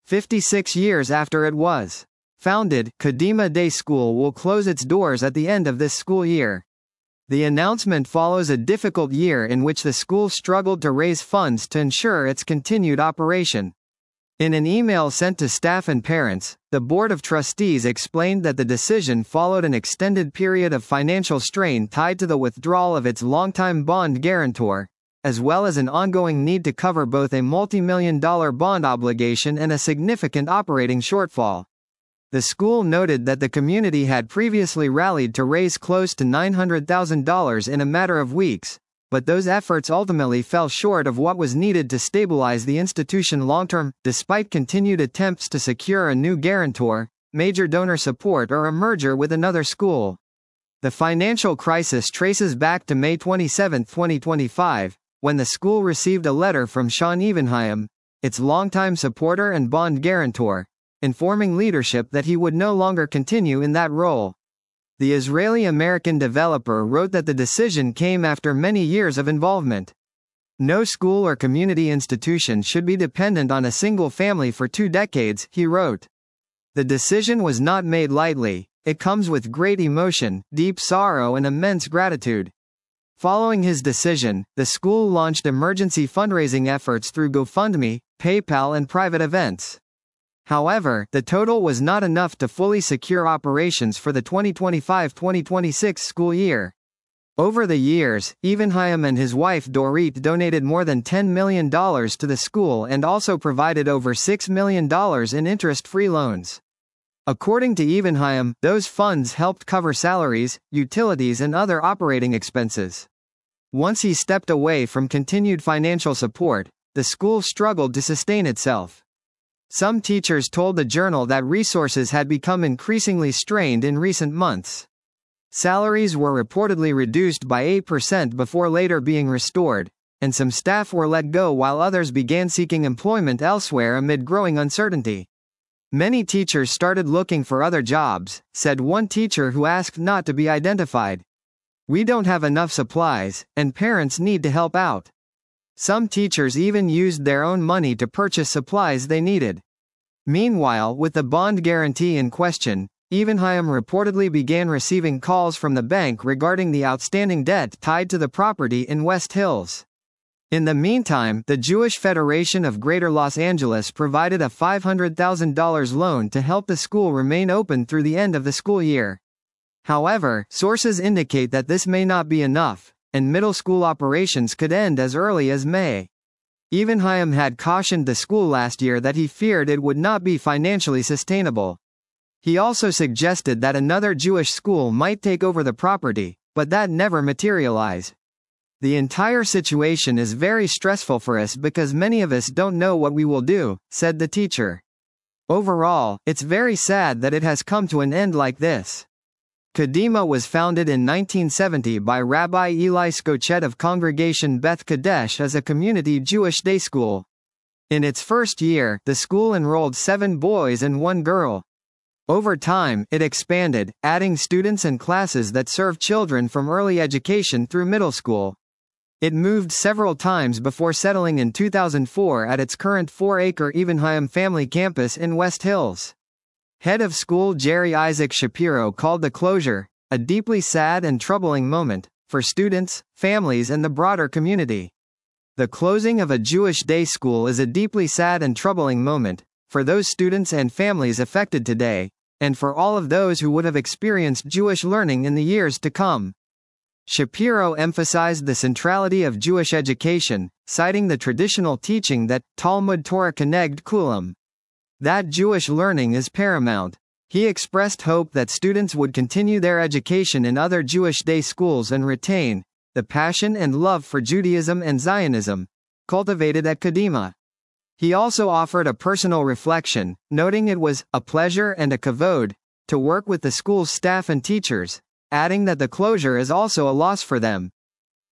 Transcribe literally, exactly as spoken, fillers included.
fifty-six years after it was founded, Kadima Day School will close its doors at the end of this school year. The announcement follows a difficult year in which the school struggled to raise funds to ensure its continued operation. In an email sent to staff and parents, the Board of Trustees explained that the decision followed an extended period of financial strain tied to the withdrawal of its longtime bond guarantor, as well as an ongoing need to cover both a multi-million dollar bond obligation and a significant operating shortfall. The school noted that the community had previously rallied to raise close to nine hundred thousand dollars in a matter of weeks, but those efforts ultimately fell short of what was needed to stabilize the institution long-term, despite continued attempts to secure a new guarantor, major donor support or a merger with another school. The financial crisis traces back to May twenty-seventh, twenty twenty-five, when the school received a letter from Sean Evenheim, its longtime supporter and bond guarantor, informing leadership that he would no longer continue in that role. The Israeli-American developer wrote that the decision came after many years of involvement. No school or community institution should be dependent on a single family for two decades, he wrote. The decision was not made lightly, it comes with great emotion, deep sorrow and immense gratitude. Following his decision, the school launched emergency fundraising efforts through GoFundMe, PayPal and private events. However, the total was not enough to fully secure operations for the twenty twenty-five twenty twenty-six school year. Over the years, Evenheim and his wife Dorit donated more than ten million dollars to the school and also provided over six million dollars in interest-free loans. According to Evenheim, those funds helped cover salaries, utilities and other operating expenses. Once he stepped away from continued financial support, the school struggled to sustain itself. Some teachers told the Journal that resources had become increasingly strained in recent months. Salaries were reportedly reduced by eight percent before later being restored, and some staff were let go while others began seeking employment elsewhere amid growing uncertainty. Many teachers started looking for other jobs, said one teacher who asked not to be identified. We don't have enough supplies, and parents need to help out. Some teachers even used their own money to purchase supplies they needed. Meanwhile, with the bond guarantee in question, Evenheim reportedly began receiving calls from the bank regarding the outstanding debt tied to the property in West Hills. In the meantime, the Jewish Federation of Greater Los Angeles provided a five hundred thousand dollars loan to help the school remain open through the end of the school year. However, sources indicate that this may not be enough, and middle school operations could end as early as May. Evenheim had cautioned the school last year that he feared it would not be financially sustainable. He also suggested that another Jewish school might take over the property, but that never materialized. The entire situation is very stressful for us because many of us don't know what we will do, said the teacher. Overall, it's very sad that it has come to an end like this. Kadima was founded in nineteen seventy by Rabbi Eli Skochet of Congregation Beth Kadesh as a community Jewish day school. In its first year, the school enrolled seven boys and one girl. Over time, it expanded, adding students and classes that serve children from early education through middle school. It moved several times before settling in two thousand four at its current four-acre Evenheim Family Campus in West Hills. Head of school Jerry Isaac Shapiro called the closure a deeply sad and troubling moment for students, families and the broader community. The closing of a Jewish day school is a deeply sad and troubling moment for those students and families affected today, and for all of those who would have experienced Jewish learning in the years to come. Shapiro emphasized the centrality of Jewish education, citing the traditional teaching that Talmud Torah Keneged Kulam, that Jewish learning is paramount. He expressed hope that students would continue their education in other Jewish day schools and retain the passion and love for Judaism and Zionism cultivated at Kadima. He also offered a personal reflection, noting it was a pleasure and a kavod to work with the school's staff and teachers, adding that the closure is also a loss for them,